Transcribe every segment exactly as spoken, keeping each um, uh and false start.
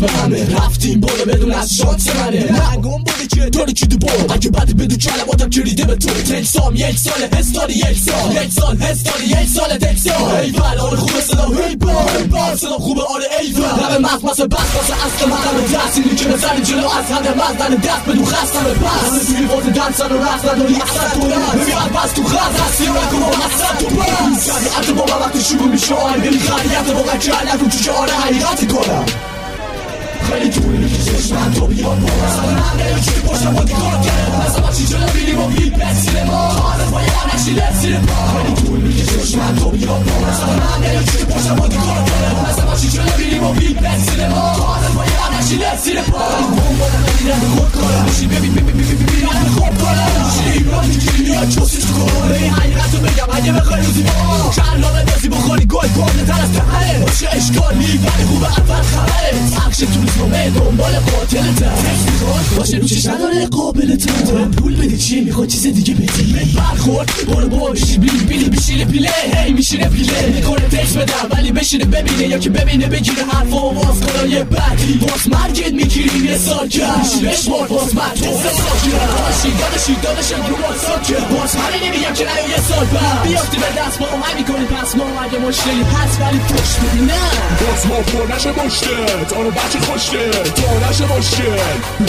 به همه رفتیم برو بدون از شانس منه رنگم بوده که داری کی دو برو اگه بدی بدون کلماتم کلیده به تو تلسام یک ساله هستاری یک سال یک سال هستاری یک سال تکسال ایول آره خوبه صدا ایول صدا خوبه آره ایول رب مخ مثل بس واسه اصل مقام دست اینی که بزنی جلو از هنده مزدن دست بدون خستم بس همه توی وقت دنسن و رست نداری اصلا تو رست ببین بس تو خست هستی و نکن و اصلا تو بس کردی عطا با من وقتی شروع میشه آهنگ بری خریت با من کرد نکن چوشه آره حقیقت کنم خیلی طولی میشه چشمم تو بیاد با مثلا من نمیشه پشتم با دیگاه کرد مثلا ما چی جلو بیریم و بیت بسیله ما حالت با یه آنشی لسیله ما خیلی طول میشه چشمم تو بیاد با مثلا من نمیشه پشتم با دیگاه کرد مثلا ما چی جلو بیریم و بیت بسیله ما حالت با یه آنشی لسیله ما بوم بودم ببینم خود کنم میشی ببین ببین ببین ببین خود کنم میشی ایران میگیری میاد چوسیش کنم به این حقیقت رو بگم اگه بخوای روزی با کلامه بازی بخوری گل کنه تر از تهره باشه اشکالی ولی خوبه اول خبره عکش تو روزنامه دنبال قاتلتم باشه روشش نداره قابلتم پول بدی چیه میخواد چیز دیگه بدی برخورد برو بابا بشی بیلی بیلی بشیره پیله هی میشینه پیله میکنه تکس بدم ولی بشینه ببینه یا که ببینه بگیره حرفا و باز کنه یه بدی باز مرگت میگیری یه سال کرد بشمار باز مرد تو سه سال کرد داداشی داداشی داداشم رو باز سال کرد باز همه نمیگم که نه یه سال بعد بیافتی به دست ما هم میکنی پس ما اگه مشکلی هست ولی پوش بدی نه باز ما پر نشه مشکل آنو بچه خوشگل تو نشه مشکل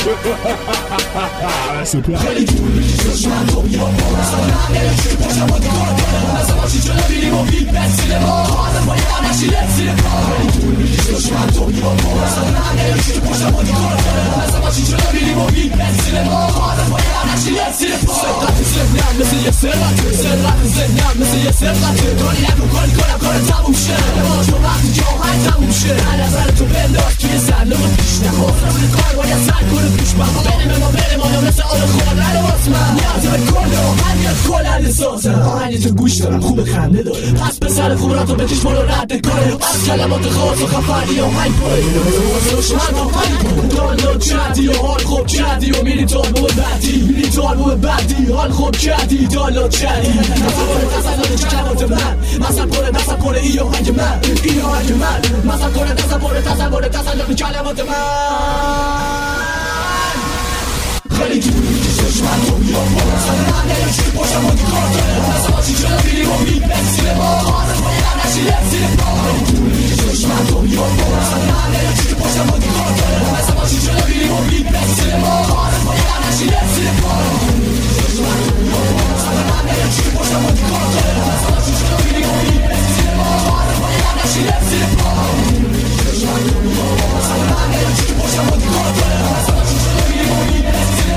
خیلی طول میشه چشمم تو بیاد با مثلا من نمیشه پشتم با دیگاه کنم مثلا ما چی جلو بیریم و بیت بسیله ما حالت با یه آنشی لسیله ما خیلی طول میشه چشمم تو بیاد با مثلا من نمیشه پشتم با دیگاه کنم مثلا ما چی جلو بیریم و بیت بسیله ما حالت با یه آنشی لسیله ما سرقت ذهنم مثل یه سرقت سرقت ذهنم مثل یه سرقت کاری نکن کاری کنم کار تموم شه باز با وقتی که آهنگ تموم شه نظر تو بنداز توی سرنم پیش نخور روی کار باید سر کنه پیش من بریم ما بریم آیا مثل آن خوردن واسه من نیازه به کل آهنگ از کلنده سازم آهنگ تو گوش دارم خوب خنده داره پس به سر خوب را تو بکش بالا رد کنه از کلمات خاص و خفری آهنگ پره اینو بزن واسه روشن آهنگ کنه دانلود کردی و حال خوب کردی و میری تو آلبوم بعدی میری تو آلبوم بعدی حال خوب کردی دانلود کردی مثلا پره کلمات من مثلا پره مثلا پره ای آهنگ من ای آهنگ من مثلا پره مثلا پره تصور تصور کلمات من خیلی طول میشه چشمم تو بیاد با مثلا من نمیشه پشتم با دیگاه کنم مثلا ما چی جلو بیریم و بیت بسیله ما حالت با یه آنشی لسیله ما خیلی طول میشه چشمم تو بیاد با مثلا من نمیشه پشتم با دیگاه کنم مثلا ما چی جلو بیریم و بیت بسیله ما حالت با یه آنشی لسیله ما چشمم تو بیاد با مثلا من نمیشه پشتم با دیگاه کنم مثلا ما چی جلو بیریم و بیت بسیله ما حالت با یه آنشی لسیله ما چشمم تو بیاد با مثلا من نمیشه پشتم با دیگاه کنم مثلا ما چی جلو بیریم و بیت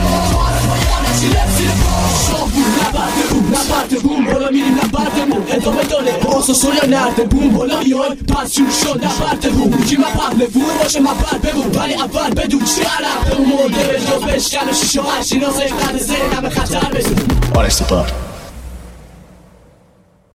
نبرده بوم نبرده بوم بالا میریم نبرده بوم ادامه داره آساسور یا نرده بوم بالا میای پس شروع شد نبرده بوم کی من قبل بوم باشه من برده بوم ولی اول بدون چی عرب به اون مرده به جا بشکن و شیشه و هشی نازه قد ذهنم خطر بزن آرش سپار